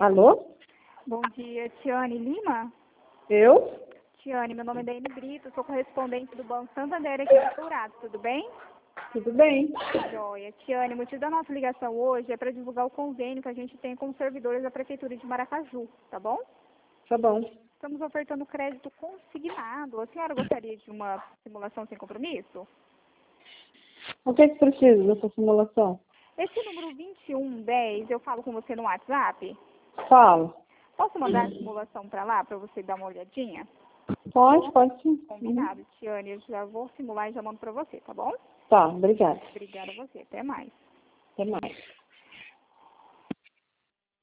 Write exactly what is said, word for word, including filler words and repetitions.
Alô? Bom dia, Tiane Lima? Eu? Tiane, meu nome é Daiane Brito, sou correspondente do Banco Santander aqui do Dourado, tudo bem? Tudo bem. Joia. Tiane, o motivo da nossa ligação hoje é para divulgar o convênio que a gente tem com os servidores da Prefeitura de Maracaju, tá bom? Tá bom. Estamos ofertando crédito consignado. A senhora gostaria de uma simulação sem compromisso? O que é que precisa dessa simulação? Esse número vinte e um dez, eu falo com você no WhatsApp? Fala. Posso mandar a simulação para lá, para você dar uma olhadinha? Pode, pode sim. Combinado, Tiane. Eu já vou simular e já mando para você, tá bom? Tá, obrigada. Obrigada a você. Até mais. Até mais.